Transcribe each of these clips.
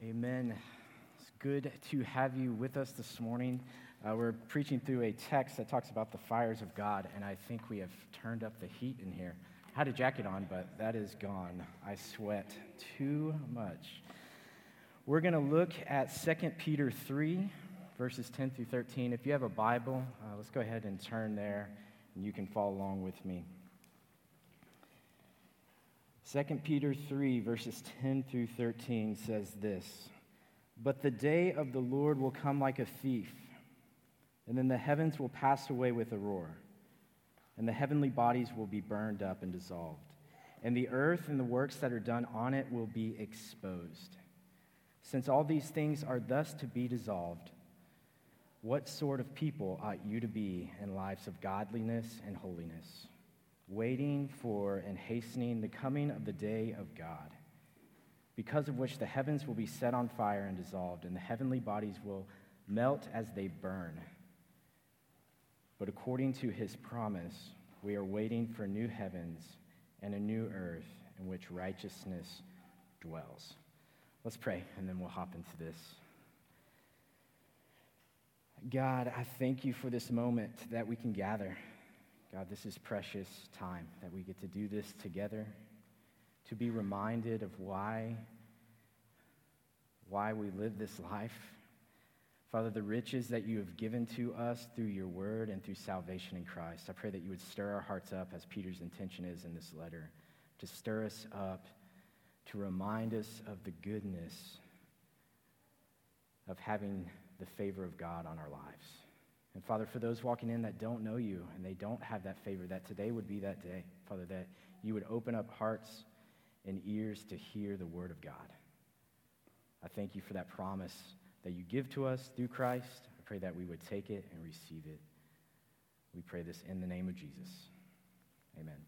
Amen. It's good to have you with us this morning. We're preaching through a text that talks about the fires of God, and I think we have turned up the heat in here. I had a jacket on, but that is gone. I sweat too much. We're going to look at 2 Peter 3, verses 10 through 13. If you have a Bible, let's go ahead and turn there, and you can follow along with me. 2 Peter 3, verses 10 through 13 says this, "But the day of the Lord will come like a thief, and then the heavens will pass away with a roar, and the heavenly bodies will be burned up and dissolved, and the earth and the works that are done on it will be exposed. Since all these things are thus to be dissolved, what sort of people ought you to be in lives of godliness and holiness, waiting for and hastening the coming of the day of God, because of which the heavens will be set on fire and dissolved, and the heavenly bodies will melt as they burn. But according to his promise, we are waiting for new heavens and a new earth in which righteousness dwells." Let's pray, and then we'll hop into this. God, I thank you for this moment that we can gather. God, this is precious time that we get to do this together, to be reminded of why we live this life. Father, the riches that you have given to us through your word and through salvation in Christ, I pray that you would stir our hearts up, as Peter's intention is in this letter, to stir us up, to remind us of the goodness of having the favor of God on our lives. And Father, for those walking in that don't know you and they don't have that favor, that today would be that day, Father, that you would open up hearts and ears to hear the word of God. I thank you for that promise that you give to us through Christ. I pray that we would take it and receive it. We pray this in the name of Jesus. Amen.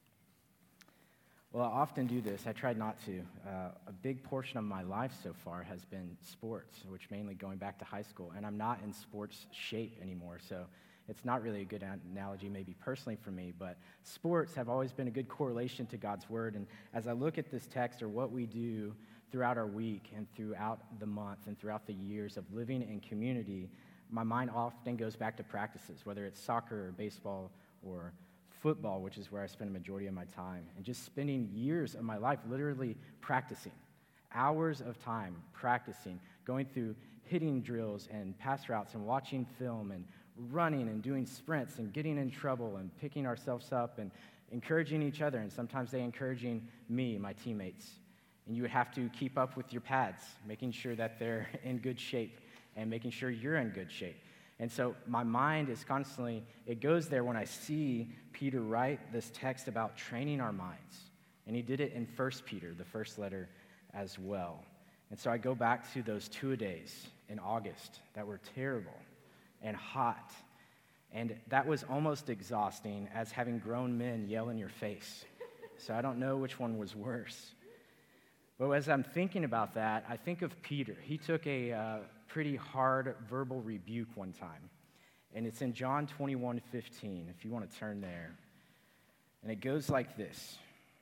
Well, I often do this. I tried not to. A big portion of my life so far has been sports, which mainly going back to high school. And I'm not in sports shape anymore, so it's not really a good analogy maybe personally for me. But sports have always been a good correlation to God's word. And as I look at this text, or what we do throughout our week and throughout the month and throughout the years of living in community, my mind often goes back to practices, whether it's soccer or baseball or football, which is where I spend a majority of my time, and just spending years of my life literally practicing, hours of time practicing, going through hitting drills and pass routes and watching film and running and doing sprints and getting in trouble and picking ourselves up and encouraging each other, and sometimes they encouraging me, my teammates. And you would have to keep up with your pads, making sure that they're in good shape and making sure you're in good shape. And so my mind is constantly, it goes there when I see Peter write this text about training our minds. And he did it in 1 Peter, the first letter, as well. And so I go back to those two-a-days in August that were terrible and hot. And that was almost exhausting, as having grown men yell in your face. So I don't know which one was worse. But as I'm thinking about that, I think of Peter. He took a pretty hard verbal rebuke one time. And it's in John 21:15, if you want to turn there. And it goes like this.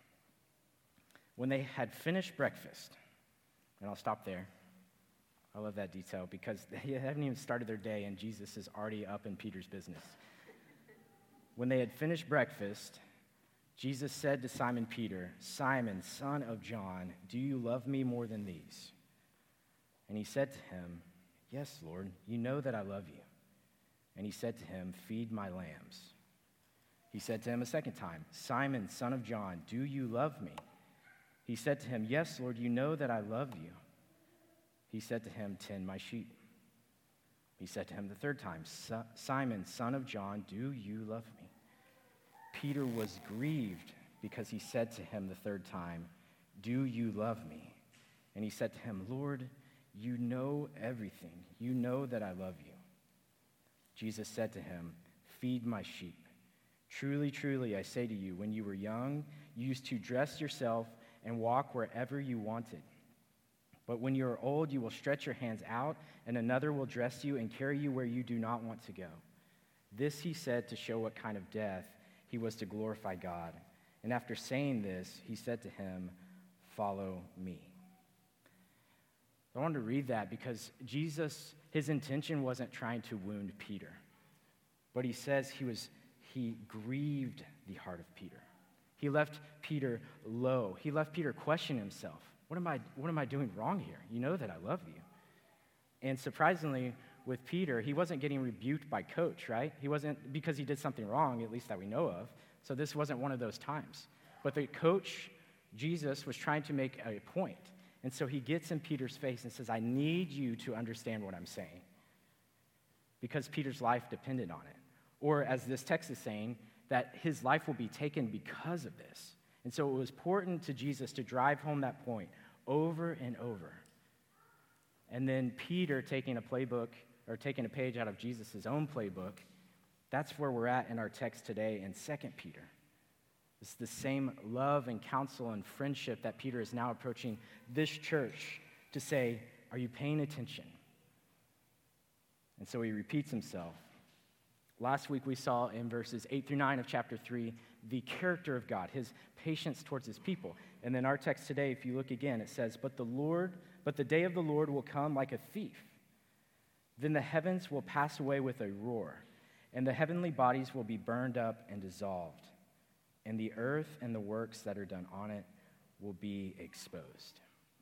When they had finished breakfast, and I'll stop there. I love that detail because they haven't even started their day and Jesus is already up in Peter's business. When they had finished breakfast, Jesus said to Simon Peter, "Simon, son of John, do you love me more than these?" And he said to him, "Yes, Lord, you know that I love you." And he said to him, "Feed my lambs." He said to him a second time, "Simon, son of John, do you love me?" He said to him, "Yes, Lord, you know that I love you." He said to him, "Tend my sheep." He said to him the third time, "Simon, son of John, do you love me?" Peter was grieved because he said to him the third time, "Do you love me?" And he said to him, "Lord, you know everything. You know that I love you." Jesus said to him, "Feed my sheep. Truly, truly, I say to you, when you were young, you used to dress yourself and walk wherever you wanted. But when you are old, you will stretch your hands out, and another will dress you and carry you where you do not want to go." This he said to show what kind of death he was to glorify God. And after saying this, he said to him, "Follow me." I wanted to read that because Jesus, his intention wasn't trying to wound Peter, but he says he grieved the heart of Peter. He left Peter low. He left Peter question himself. What am I doing wrong here? You know that I love you. And surprisingly, with Peter, he wasn't getting rebuked by coach, right? He wasn't because he did something wrong, at least that we know of. So this wasn't one of those times. But the coach, Jesus, was trying to make a point. And so he gets in Peter's face and says, I need you to understand what I'm saying. Because Peter's life depended on it. Or as this text is saying, that his life will be taken because of this. And so it was important to Jesus to drive home that point over and over. And then Peter taking a page out of Jesus' own playbook, that's where we're at in our text today in 2 Peter. It's the same love and counsel and friendship that Peter is now approaching this church to say, are you paying attention? And so he repeats himself. Last week we saw in verses 8 through 9 of chapter 3 the character of God, his patience towards his people. And then our text today, if you look again, it says, But the day of the Lord will come like a thief. Then the heavens will pass away with a roar, and the heavenly bodies will be burned up and dissolved, and the earth and the works that are done on it will be exposed.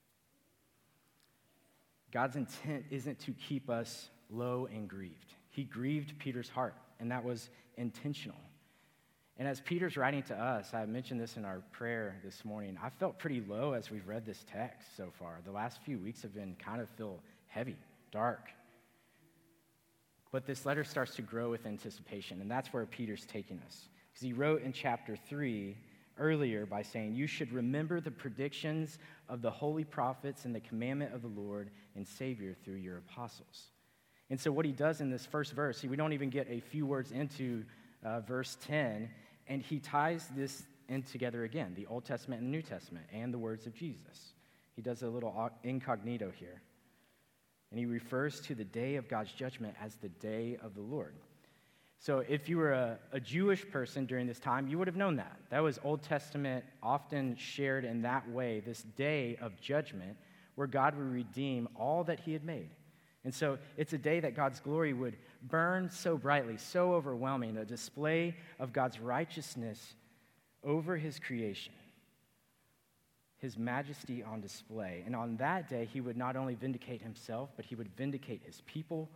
God's intent isn't to keep us low and grieved. He grieved Peter's heart, and that was intentional. And as Peter's writing to us, I mentioned this in our prayer this morning, I felt pretty low as we've read this text so far. The last few weeks have been feel heavy, dark. But this letter starts to grow with anticipation, and that's where Peter's taking us. Because he wrote in chapter 3 earlier by saying, you should remember the predictions of the holy prophets and the commandment of the Lord and Savior through your apostles. And so what he does in this first verse, we don't even get a few words into verse 10, and he ties this in together again, the Old Testament and the New Testament, and the words of Jesus. He does a little incognito here. And he refers to the day of God's judgment as the day of the Lord. So if you were a Jewish person during this time, you would have known that. That was Old Testament, often shared in that way, this day of judgment where God would redeem all that he had made. And so it's a day that God's glory would burn so brightly, so overwhelming, a display of God's righteousness over his creation, his majesty on display. And on that day, he would not only vindicate himself, but he would vindicate his people.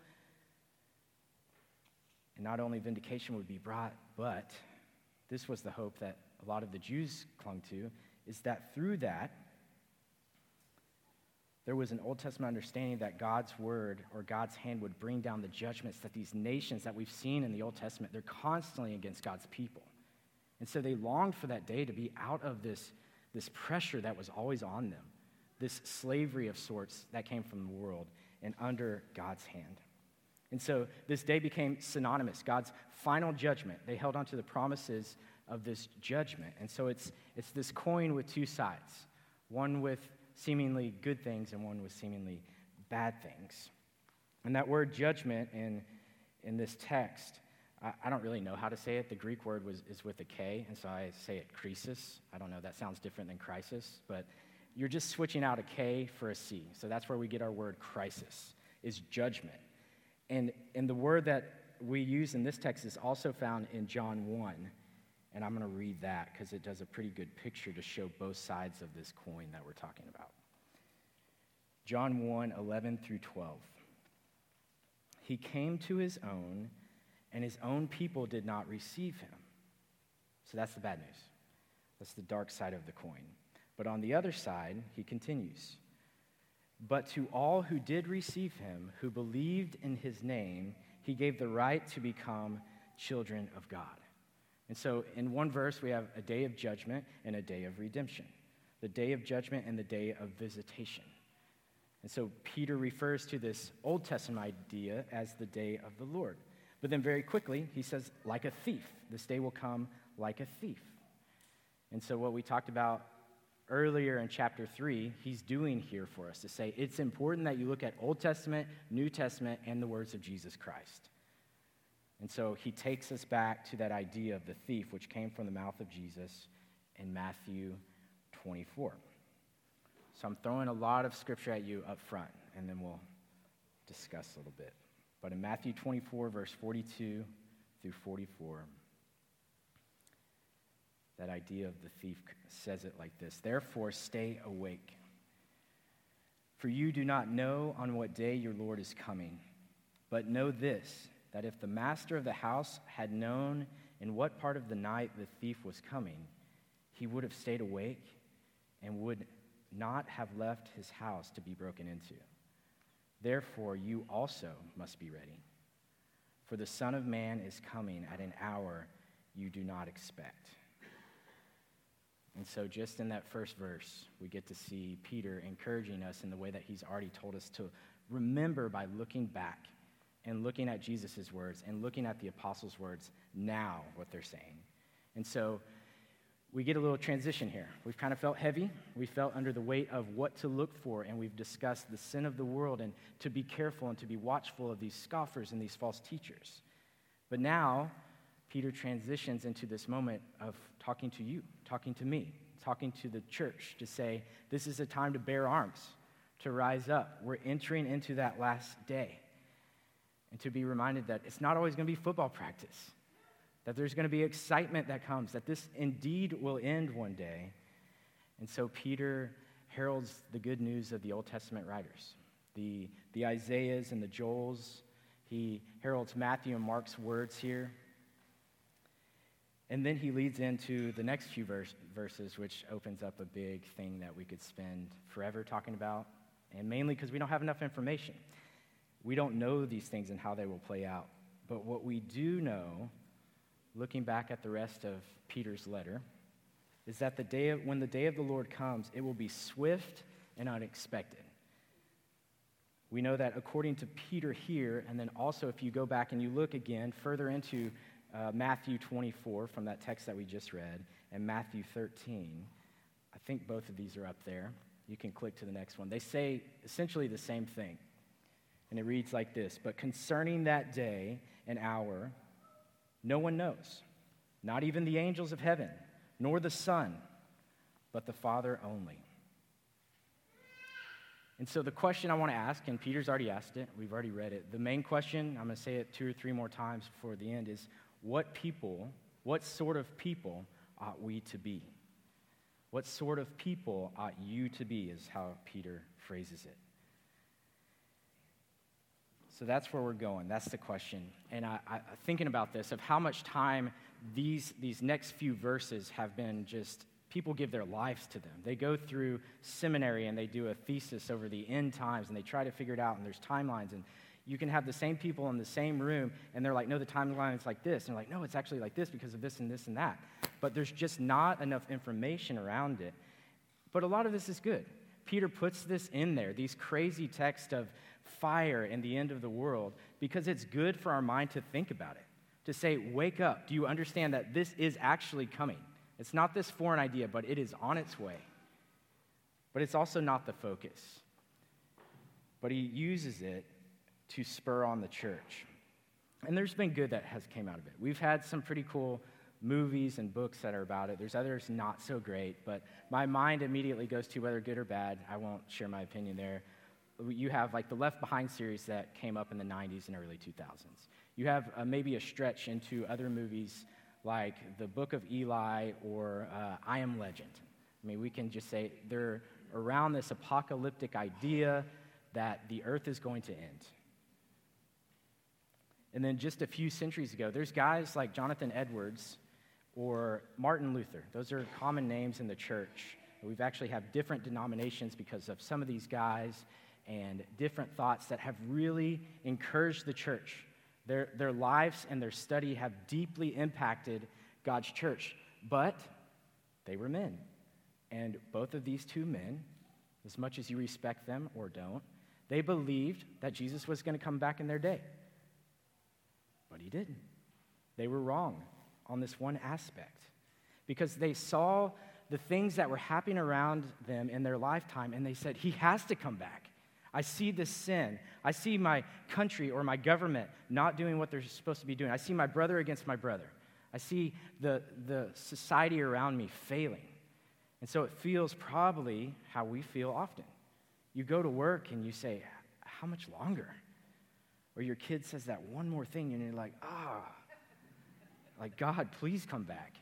And not only vindication would be brought, but this was the hope that a lot of the Jews clung to, is that through that, there was an Old Testament understanding that God's word or God's hand would bring down the judgments that these nations that we've seen in the Old Testament, they're constantly against God's people. And so they longed for that day to be out of this pressure that was always on them, this slavery of sorts that came from the world and under God's hand. And so this day became synonymous, God's final judgment. They held on to the promises of this judgment. And so it's this coin with two sides, one with seemingly good things and one with seemingly bad things. And that word judgment in this text, I don't really know how to say it. The Greek word is with a K, and so I say it krisis. I don't know, that sounds different than crisis, but you're just switching out a K for a C. So that's where we get our word crisis, is judgment. And the word that we use in this text is also found in John 1. And I'm going to read that because it does a pretty good picture to show both sides of this coin that we're talking about. John 1, 11 through 12. He came to his own, and his own people did not receive him. So that's the bad news. That's the dark side of the coin. But on the other side, he continues. But to all who did receive him, who believed in his name, he gave the right to become children of God. And so in one verse, we have a day of judgment and a day of redemption, the day of judgment and the day of visitation. And so Peter refers to this Old Testament idea as the day of the Lord. But then very quickly, he says, like a thief. This day will come like a thief. And so what we talked about earlier in chapter 3, he's doing here for us to say it's important that you look at Old Testament, New Testament, and the words of Jesus Christ. And so he takes us back to that idea of the thief, which came from the mouth of Jesus in Matthew 24. So I'm throwing a lot of scripture at you up front. and then we'll discuss a little bit. But in Matthew 24, verse 42 through 44, that idea of the thief says it like this: "Therefore, stay awake, for you do not know on what day your Lord is coming. But know this, that if the master of the house had known in what part of the night the thief was coming, he would have stayed awake and would not have left his house to be broken into. Therefore, you also must be ready, for the Son of Man is coming at an hour you do not expect." And so just in that first verse, we get to see Peter encouraging us in the way that he's already told us to remember by looking back and looking at Jesus' words and looking at the apostles' words now, what they're saying. And so we get a little transition here. We've kind of felt heavy. We felt under the weight of what to look for, and we've discussed the sin of the world and to be careful and to be watchful of these scoffers and these false teachers. But now, Peter transitions into this moment of talking to you, talking to me, talking to the church to say, this is a time to bear arms, to rise up. We're entering into that last day. And to be reminded that it's not always going to be football practice, that there's going to be excitement that comes, that this indeed will end one day. And so Peter heralds the good news of the Old Testament writers, the Isaiahs and the Joels. He heralds Matthew and Mark's words here. And then he leads into the next few verses, which opens up a big thing that we could spend forever talking about, and mainly because we don't have enough information. We don't know these things and how they will play out. But what we do know, looking back at the rest of Peter's letter, is that when the day of the Lord comes, it will be swift and unexpected. We know that according to Peter here, and then also if you go back and you look again further into Matthew 24 from that text that we just read, and Matthew 13, I think both of these are up there. You can click to the next one. They say essentially the same thing. And it reads like this: "But concerning that day and hour, no one knows, not even the angels of heaven, nor the Son, but the Father only." And so the question I want to ask, and Peter's already asked it, we've already read it. The main question, I'm going to say it 2 or 3 more times before the end, is what sort of people ought we to be? What sort of people ought you to be is how Peter phrases it. So that's where we're going. That's the question. And I thinking about this, of how much time these next few verses have been just, people give their lives to them. They go through seminary and they do a thesis over the end times and they try to figure it out, and there's timelines. And you can have the same people in the same room and they're like, no, the timeline is like this. And they're like, no, it's actually like this because of this and this and that. But there's just not enough information around it. But a lot of this is good. Peter puts this in there, these crazy texts of fire and the end of the world, because it's good for our mind to think about it, to say, wake up. Do you understand that this is actually coming? It's not this foreign idea, but it is on its way. But it's also not the focus. But he uses it to spur on the church. And there's been good that has came out of it. We've had some pretty cool movies and books that are about it. There's others not so great, but my mind immediately goes to whether good or bad. I won't share my opinion there. You have like the Left Behind series that came up in the 90s and early 2000s. You have maybe a stretch into other movies like The Book of Eli or I Am Legend. I mean, we can just say they're around this apocalyptic idea that the earth is going to end. And then just a few centuries ago, there's guys like Jonathan Edwards or Martin Luther. Those are common names in the church. We've actually have different denominations because of some of these guys and different thoughts that have really encouraged the church. Their lives and their study have deeply impacted God's church, but they were men. And both of these two men, as much as you respect them or don't, they believed that Jesus was going to come back in their day. But he didn't. They were wrong on this one aspect because they saw the things that were happening around them in their lifetime, and they said, he has to come back. I see this sin. I see my country or my government not doing what they're supposed to be doing. I see my brother against my brother. I see the society around me failing. And so it feels probably how we feel often. You go to work and you say, how much longer? Or your kid says that one more thing and you're like, like, God, please come back.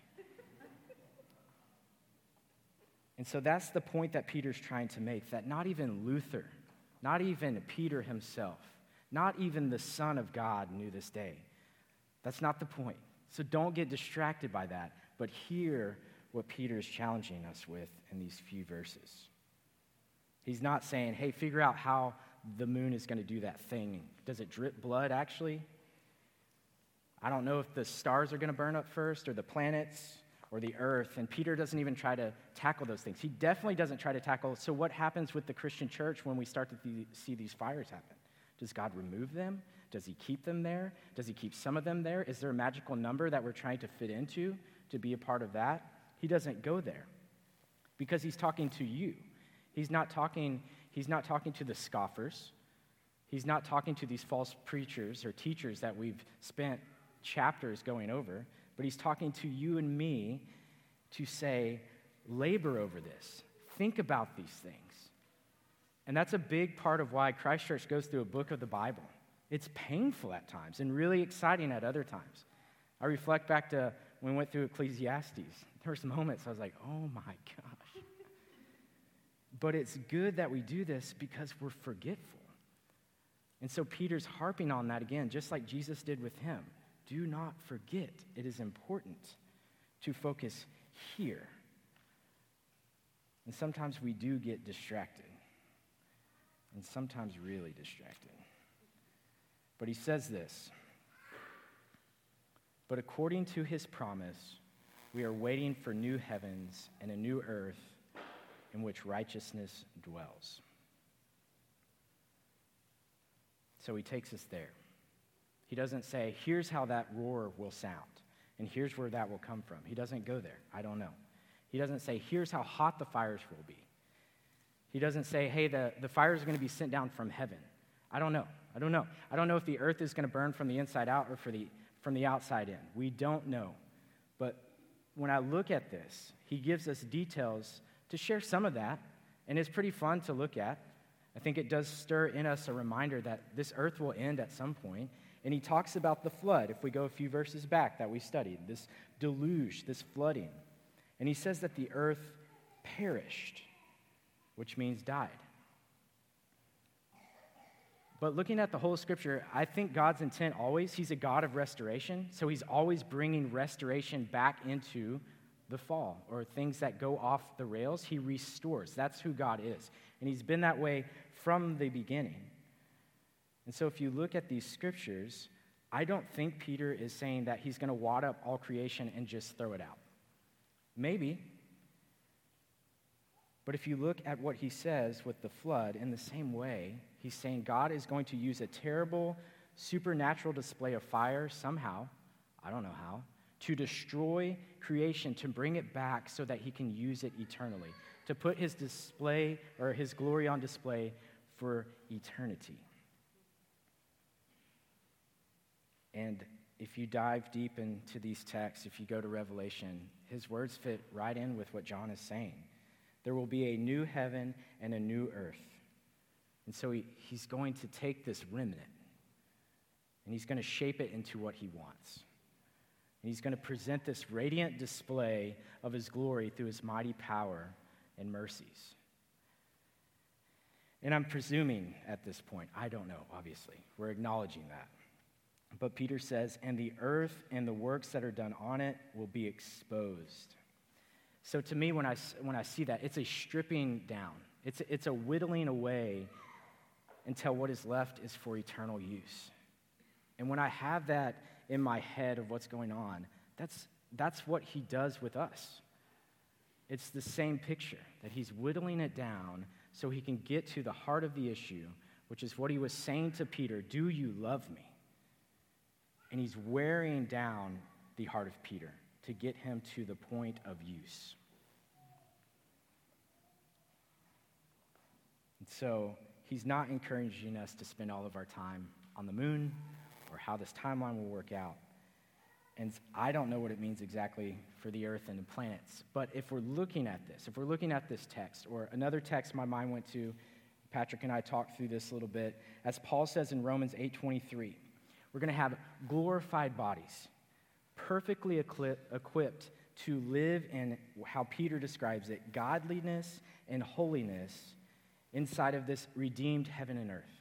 And so that's the point that Peter's trying to make, that not even Luther, not even Peter himself, not even the Son of God knew this day. That's not the point. So don't get distracted by that, but hear what Peter's challenging us with in these few verses. He's not saying, hey, figure out how the moon is going to do that thing. Does it drip blood, actually? I don't know if the stars are going to burn up first, or the planets, or the earth. And Peter doesn't even try to tackle those things. He definitely doesn't try to tackle, so what happens with the Christian church when we start to see these fires happen? Does God remove them? Does he keep them there? Does he keep some of them there? Is there a magical number that we're trying to fit into to be a part of that? He doesn't go there because he's talking to you. He's not talking to the scoffers. He's not talking to these false preachers or teachers that we've spent chapters going over, but he's talking to you and me to say, labor over this. Think about these things. And that's a big part of why Christ Church goes through a book of the Bible. It's painful at times and really exciting at other times. I reflect back to when we went through Ecclesiastes. There were some moments I was like, oh my gosh. But it's good that we do this because we're forgetful. And so Peter's harping on that again, just like Jesus did with him. Do not forget. It is important to focus here. And sometimes we do get distracted. And sometimes really distracted. But he says this, but according to his promise, we are waiting for new heavens and a new earth in which righteousness dwells. So he takes us there. He doesn't say, here's how that roar will sound, and here's where that will come from. He doesn't go there. I don't know. He doesn't say, here's how hot the fires will be. He doesn't say, hey, the fires are going to be sent down from heaven. I don't know. I don't know if the earth is going to burn from the inside out or from the outside in. We don't know. But when I look at this, he gives us details to share some of that, and it's pretty fun to look at. I think it does stir in us a reminder that this earth will end at some point. And he talks about the flood, if we go a few verses back that we studied, this deluge, this flooding. And he says that the earth perished, which means died. But looking at the whole scripture, I think God's intent always, he's a God of restoration, so he's always bringing restoration back into the fall or things that go off the rails. He restores. That's who God is. And he's been that way from the beginning. And so if you look at these scriptures, I don't think Peter is saying that he's going to wad up all creation and just throw it out. Maybe. But if you look at what he says with the flood, in the same way, he's saying God is going to use a terrible supernatural display of fire somehow, I don't know how, to destroy creation, to bring it back so that he can use it eternally, to put his display or his glory on display for eternity. And if you dive deep into these texts, if you go to Revelation, his words fit right in with what John is saying. There will be a new heaven and a new earth. And so he's going to take this remnant, and he's going to shape it into what he wants. And he's going to present this radiant display of his glory through his mighty power and mercies. And I'm presuming at this point, I don't know, obviously. We're acknowledging that. But Peter says, and the earth and the works that are done on it will be exposed. So to me, when I see that, it's a stripping down. It's a whittling away until what is left is for eternal use. And when I have that in my head of what's going on, that's what he does with us. It's the same picture, that he's whittling it down so he can get to the heart of the issue, which is what he was saying to Peter, do you love me? And he's wearing down the heart of Peter to get him to the point of use. And so he's not encouraging us to spend all of our time on the moon or how this timeline will work out. And I don't know what it means exactly for the earth and the planets. But if we're looking at this text, or another text my mind went to Patrick and I talked through this a little bit. As Paul says in Romans 8:23, we're going to have glorified bodies, perfectly equipped to live in how Peter describes it, godliness and holiness inside of this redeemed heaven and earth.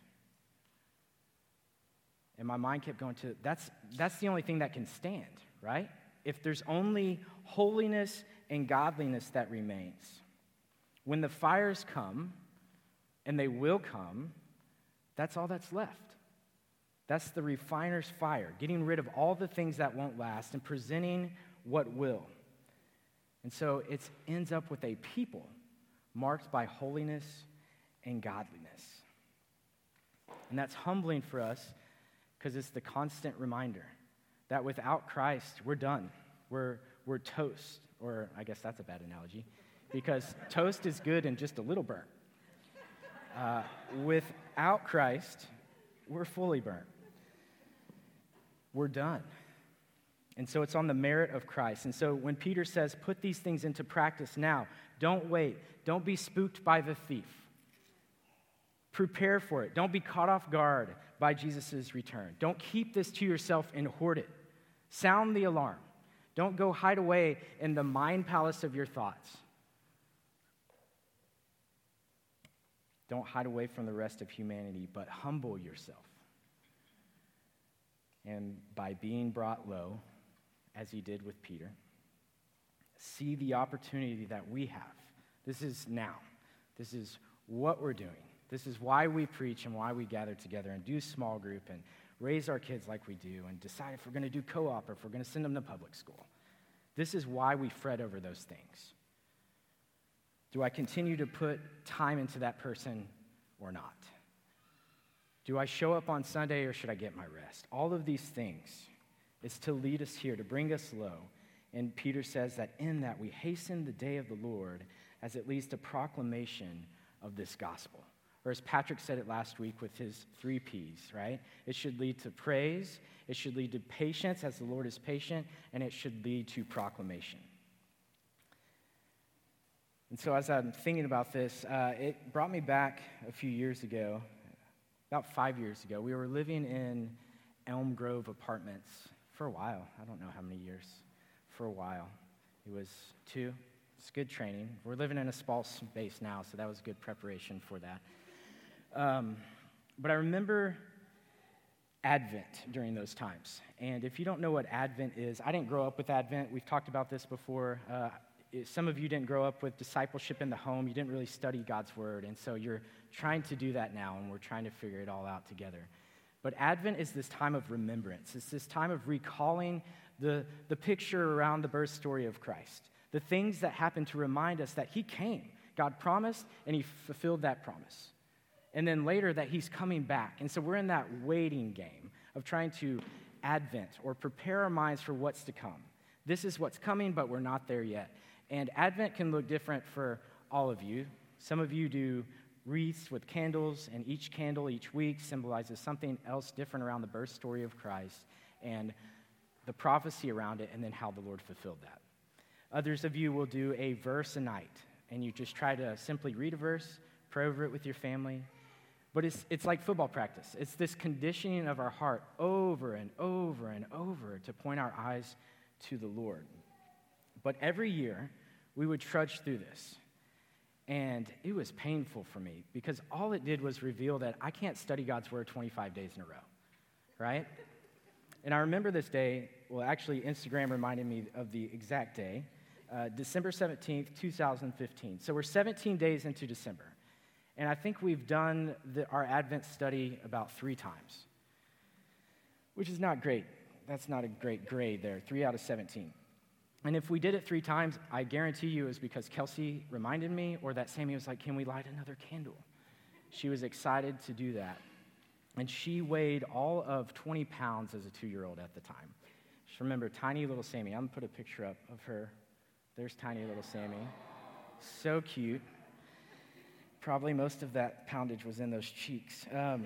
And my mind kept going to, that's the only thing that can stand, right? If there's only holiness and godliness that remains, when the fires come, and they will come, that's all that's left. That's the refiner's fire, getting rid of all the things that won't last and presenting what will. And so it ends up with a people marked by holiness and godliness. And that's humbling for us because it's the constant reminder that without Christ, we're done. We're toast, or I guess that's a bad analogy, because toast is good and just a little burnt. Without Christ, we're fully burnt. We're done. And so it's on the merit of Christ. And so when Peter says, put these things into practice now, don't wait. Don't be spooked by the thief. Prepare for it. Don't be caught off guard by Jesus' return. Don't keep this to yourself and hoard it. Sound the alarm. Don't go hide away in the mind palace of your thoughts. Don't hide away from the rest of humanity, but humble yourself. And by being brought low, as he did with Peter, see the opportunity that we have. This is now. This is what we're doing. This is why we preach and why we gather together and do small group and raise our kids like we do and decide if we're going to do co-op or if we're going to send them to public school. This is why we fret over those things. Do I continue to put time into that person or not? Do I show up on Sunday or should I get my rest? All of these things is to lead us here, to bring us low. And Peter says that in that we hasten the day of the Lord as it leads to proclamation of this gospel. Or as Patrick said it last week with his 3 Ps, right? It should lead to praise, it should lead to patience as the Lord is patient, and it should lead to proclamation. And so as I'm thinking about this, it brought me back a few years ago, about 5 years ago. We were living in Elm Grove Apartments for a while. I don't know how many years. For a while. It was 2. It's good training. We're living in a small space now, so that was good preparation for that. But I remember Advent during those times. And if you don't know what Advent is, I didn't grow up with Advent. We've talked about this before. Some of you didn't grow up with discipleship in the home. You didn't really study God's word. And so you're trying to do that now, and we're trying to figure it all out together. But Advent is this time of remembrance. It's this time of recalling the picture around the birth story of Christ, the things that happened to remind us that he came. God promised, and he fulfilled that promise. And then later that he's coming back. And so we're in that waiting game of trying to Advent or prepare our minds for what's to come. This is what's coming, but we're not there yet. And Advent can look different for all of you. Some of you do wreaths with candles, and each candle each week symbolizes something else different around the birth story of Christ and the prophecy around it, and then how the Lord fulfilled that. Others of you will do a verse a night, and you just try to simply read a verse, pray over it with your family. But it's like football practice. It's this conditioning of our heart over and over and over to point our eyes to the Lord. But every year, we would trudge through this. And it was painful for me because all it did was reveal that I can't study God's word 25 days in a row, right? And I remember this day, well, actually, Instagram reminded me of the exact day, December 17th, 2015. So we're 17 days into December. And I think we've done our Advent study about 3 times, which is not great. That's not a great grade there, 3 out of 17. And if we did it 3 times, I guarantee you it was because Kelsey reminded me, or that Sammy was like, can we light another candle? She was excited to do that. And she weighed all of 20 pounds as a 2-year-old at the time. Just remember, tiny little Sammy. I'm going to put a picture up of her. There's tiny little Sammy. So cute. Probably most of that poundage was in those cheeks. But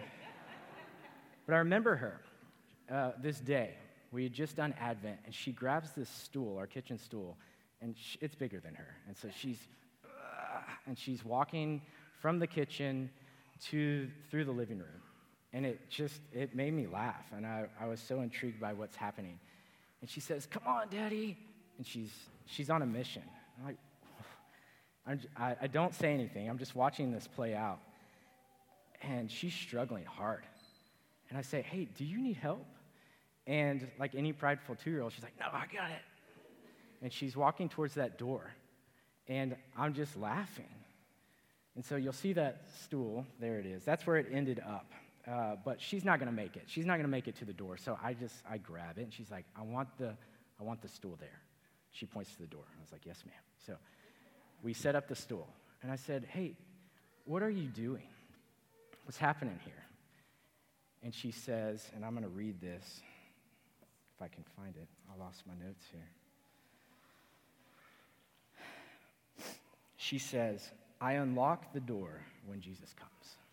I remember her this day. We had just done Advent, and she grabs this stool, our kitchen stool, and it's bigger than her. And so she's walking from the kitchen through the living room. And it made me laugh, and I was so intrigued by what's happening. And she says, "Come on, Daddy." And she's on a mission. I'm like, I don't say anything. I'm just watching this play out. And she's struggling hard. And I say, "Hey, do you need help?" And like any prideful 2-year-old, she's like, "No, I got it." And she's walking towards that door. And I'm just laughing. And so you'll see that stool. There it is. That's where it ended up. But she's not going to make it. She's not going to make it to the door. So I grab it, and she's like, I want the stool there. She points to the door. I was like, "Yes, ma'am." So we set up the stool. And I said, "Hey, what are you doing? What's happening here?" And she says, and I'm going to read this, if I can find it. I lost my notes here. She says, "I unlock the door when Jesus comes."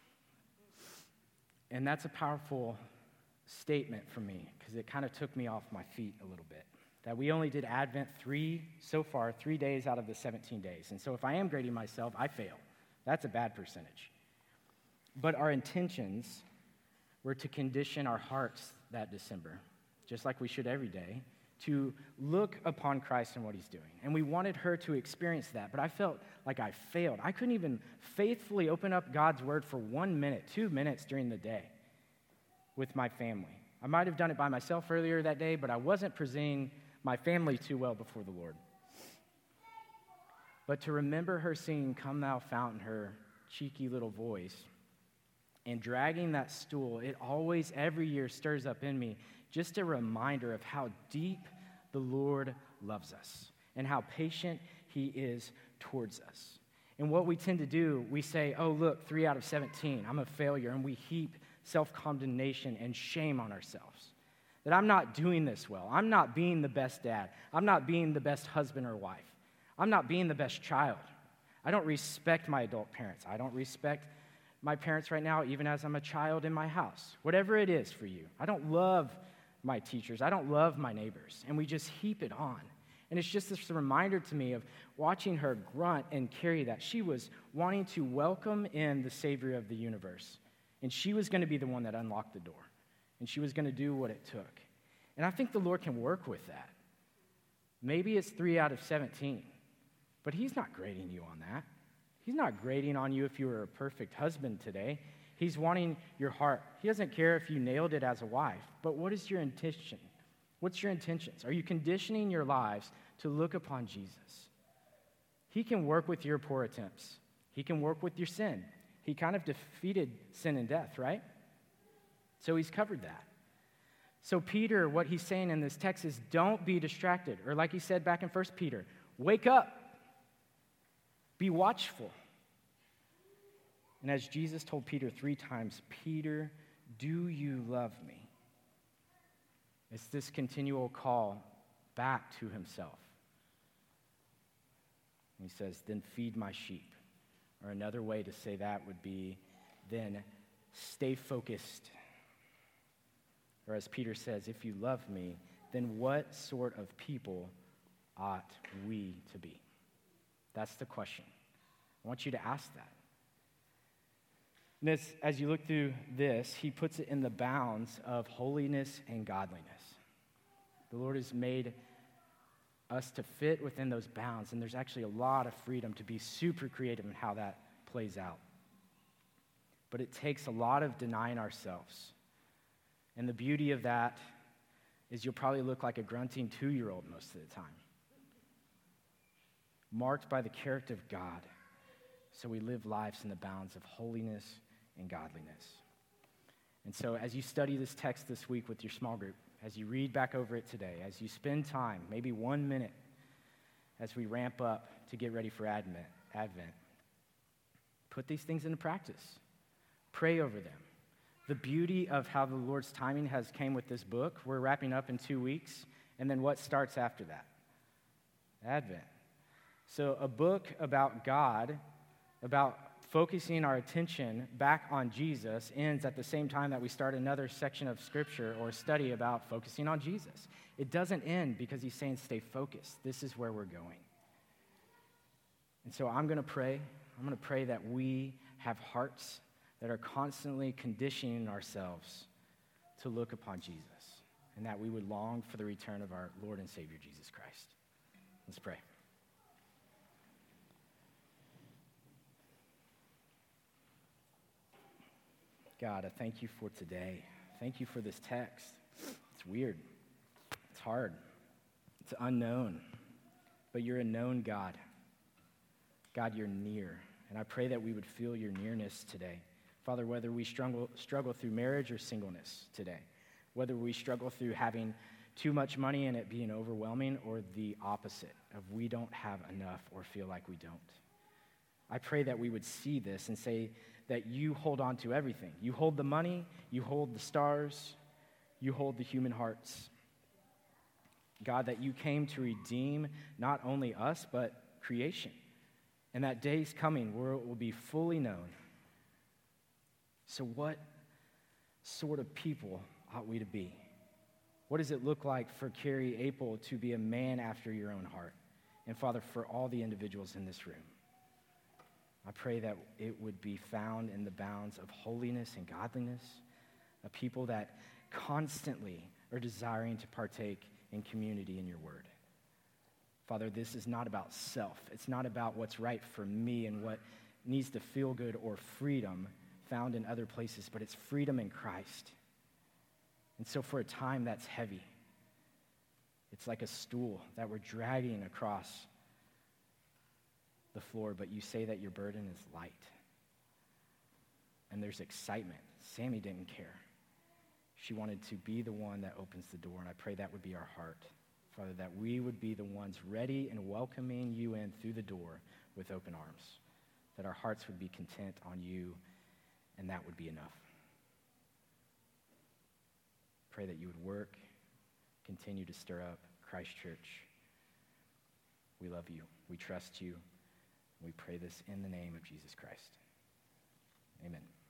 And that's a powerful statement for me, because it kind of took me off my feet a little bit. That we only did Advent 3 days out of the 17 days. And so if I am grading myself, I fail. That's a bad percentage. But our intentions were to condition our hearts that December, just like we should every day, to look upon Christ and what he's doing. And we wanted her to experience that, but I felt like I failed. I couldn't even faithfully open up God's word for 1 minute, 2 minutes during the day with my family. I might have done it by myself earlier that day, but I wasn't presenting my family too well before the Lord. But to remember her singing "Come Thou Fountain," her cheeky little voice, and dragging that stool, it always, every year, stirs up in me just a reminder of how deep the Lord loves us and how patient he is towards us. And what we tend to do, we say, "Oh, look, 3 out of 17, I'm a failure," and we heap self-condemnation and shame on ourselves. That I'm not doing this well. I'm not being the best dad. I'm not being the best husband or wife. I'm not being the best child. I don't respect my adult parents. I don't respect my parents right now, even as I'm a child in my house. Whatever it is for you. I don't love my teachers. I don't love my neighbors. And we just heap it on. And it's just this reminder to me of watching her grunt and carry that. She was wanting to welcome in the Savior of the universe. And she was going to be the one that unlocked the door. And she was going to do what it took. And I think the Lord can work with that. Maybe it's 3 out of 17. But he's not grading you on that. He's not grading on you if you were a perfect husband today. He's wanting your heart. He doesn't care if you nailed it as a wife, but what is your intention? What's your intentions? Are you conditioning your lives to look upon Jesus? He can work with your poor attempts. He can work with your sin. He kind of defeated sin and death, right? So he's covered that. So Peter, what he's saying in this text is, don't be distracted. Or like he said back in 1 Peter, wake up. Be watchful. And as Jesus told Peter 3 times, "Peter, do you love me?" It's this continual call back to himself. And he says, "Then feed my sheep." Or another way to say that would be, then stay focused. Or as Peter says, "If you love me, then what sort of people ought we to be?" That's the question. I want you to ask that. And as you look through this, he puts it in the bounds of holiness and godliness. The Lord has made us to fit within those bounds, and there's actually a lot of freedom to be super creative in how that plays out. But it takes a lot of denying ourselves. And the beauty of that is you'll probably look like a grunting 2-year-old most of the time, marked by the character of God. So we live lives in the bounds of holiness and godliness. And so as you study this text this week with your small group, as you read back over it today, as you spend time, maybe 1 minute, as we ramp up to get ready for Advent, put these things into practice. Pray over them. The beauty of how the Lord's timing has came with this book, we're wrapping up in 2 weeks, and then what starts after that? Advent. So a book about God, about focusing our attention back on Jesus, ends at the same time that we start another section of Scripture or study about focusing on Jesus. It doesn't end because he's saying stay focused. This is where we're going. And so I'm going to pray. I'm going to pray that we have hearts that are constantly conditioning ourselves to look upon Jesus, and that we would long for the return of our Lord and Savior, Jesus Christ. Let's pray. God, I thank you for today. Thank you for this text. It's weird. It's hard. It's unknown. But you're a known God. God, you're near. And I pray that we would feel your nearness today. Father, whether we struggle through marriage or singleness today, whether we struggle through having too much money and it being overwhelming, or the opposite of we don't have enough or feel like we don't. I pray that we would see this and say that you hold on to everything. You hold the money, you hold the stars, you hold the human hearts. God, that you came to redeem not only us, but creation. And that day's coming where it will be fully known. So what sort of people ought we to be? What does it look like for Carrie Apel to be a man after your own heart? And Father, for all the individuals in this room, I pray that it would be found in the bounds of holiness and godliness, a people that constantly are desiring to partake in community in your word. Father, this is not about self. It's not about what's right for me and what needs to feel good or freedom found in other places, but it's freedom in Christ. And so for a time that's heavy. It's like a stool that we're dragging across the floor, but you say that your burden is light. And there's excitement. Sammy didn't care. She wanted to be the one that opens the door, and I pray that would be our heart. Father, that we would be the ones ready and welcoming you in through the door with open arms, that our hearts would be content on you, and that would be enough. Pray that you would work, continue to stir up Christ Church. We love you. We trust you. We pray this in the name of Jesus Christ. Amen.